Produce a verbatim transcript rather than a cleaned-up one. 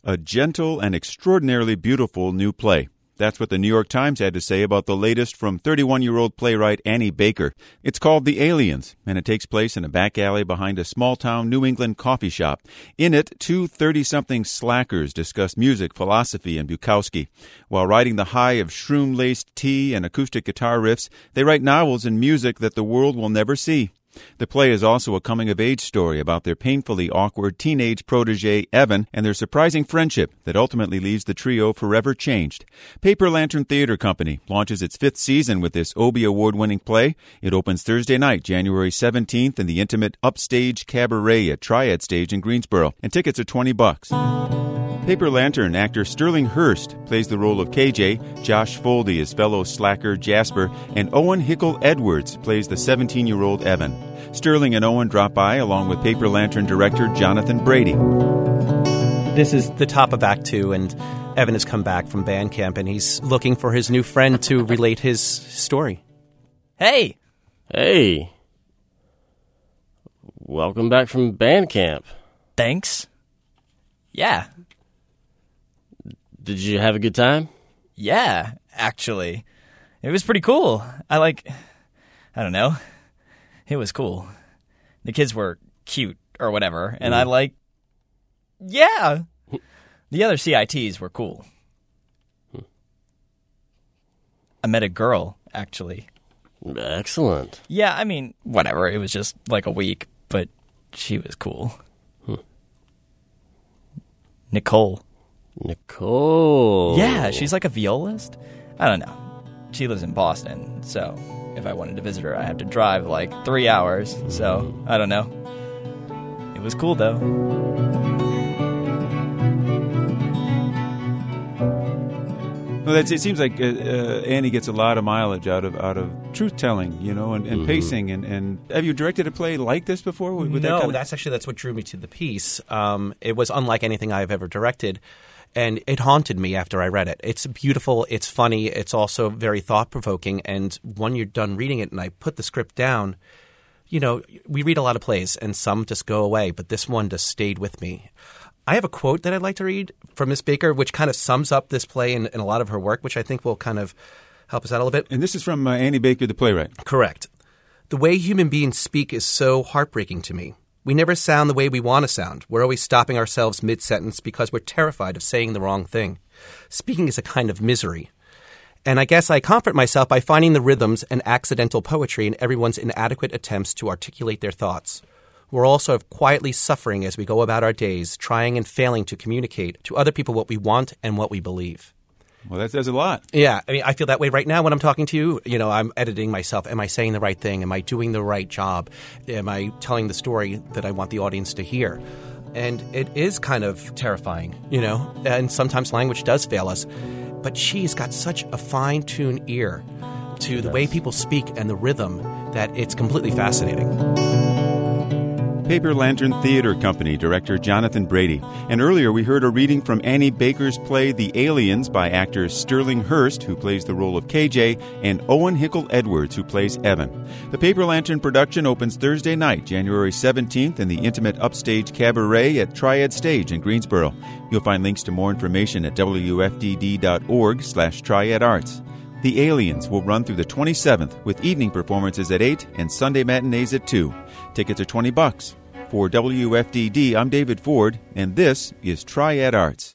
A gentle and extraordinarily beautiful new play. That's what the New York Times had to say about the latest from thirty-one-year-old playwright Annie Baker. It's called The Aliens, and it takes place in a back alley behind a small-town New England coffee shop. In it, two thirty-something slackers discuss music, philosophy, and Bukowski. While riding the high of shroom-laced tea and acoustic guitar riffs, they write novels and music that the world will never see. The play is also a coming-of-age story about their painfully awkward teenage protege, Evan, and their surprising friendship that ultimately leaves the trio forever changed. Paper Lantern Theater Company launches its fifth season with this Obie Award-winning play. It opens Thursday night, January seventeenth, in the intimate Upstage Cabaret at Triad Stage in Greensboro, and tickets are twenty bucks. Paper Lantern actor Sterling Hurst plays the role of K J, Josh Foldy is fellow slacker Jasper, and Owen Hickle Edwards plays the seventeen-year-old Evan. Sterling and Owen drop by along with Paper Lantern director Jonathan Brady. This is the top of Act Two, and Evan has come back from band camp, and he's looking for his new friend to relate his story. Hey! Hey! Welcome back from band camp. Thanks. Yeah. Did you have a good time? Yeah, actually. It was pretty cool. I like... I don't know. It was cool. The kids were cute or whatever, and mm. I like... Yeah! The other C I Ts were cool. I met a girl, actually. Excellent. Yeah, I mean, whatever. It was just like a week, but she was cool. Hmm. Nicole. Nicole. Yeah, she's like a violist. I don't know. She lives in Boston, so if I wanted to visit her, I have to drive like three hours. So, I don't know. It was cool, though. Well, that's, it seems like uh, uh, Annie gets a lot of mileage out of out of truth-telling, you know, and, and mm-hmm. pacing. And, and have you directed a play like this before? With no, that kind of... that's actually that's what drew me to the piece. Um, it was unlike anything I've ever directed. And it haunted me after I read it. It's beautiful. It's funny. It's also very thought-provoking. And when you're done reading it and I put the script down, you know, we read a lot of plays and some just go away. But this one just stayed with me. I have a quote that I'd like to read from Miss Baker, which kind of sums up this play and, and a lot of her work, which I think will kind of help us out a little bit. And this is from uh, Annie Baker, the playwright. Correct. The way human beings speak is so heartbreaking to me. We never sound the way we want to sound. We're always stopping ourselves mid-sentence because we're terrified of saying the wrong thing. Speaking is a kind of misery. And I guess I comfort myself by finding the rhythms and accidental poetry in everyone's inadequate attempts to articulate their thoughts. We're also quietly suffering as we go about our days, trying and failing to communicate to other people what we want and what we believe. Well, that says a lot. Yeah. I mean, I feel that way right now when I'm talking to you. You know, I'm editing myself. Am I saying the right thing? Am I doing the right job? Am I telling the story that I want the audience to hear? And it is kind of terrifying, you know, and sometimes language does fail us. But she's got such a fine-tuned ear to the way people speak and the rhythm that it's completely fascinating. Paper Lantern Theater Company director Jonathan Brady. And earlier we heard a reading from Annie Baker's play The Aliens by actors Sterling Hurst, who plays the role of K J, and Owen Hickle Edwards, who plays Evan. The Paper Lantern production opens Thursday night, January seventeenth, in the intimate Upstage Cabaret at Triad Stage in Greensboro. You'll find links to more information at W F D D dot org slash Triad Arts. The Aliens will run through the twenty-seventh with evening performances at eight and Sunday matinees at two. Tickets are twenty bucks. For W F D D, I'm David Ford, and this is Triad Arts.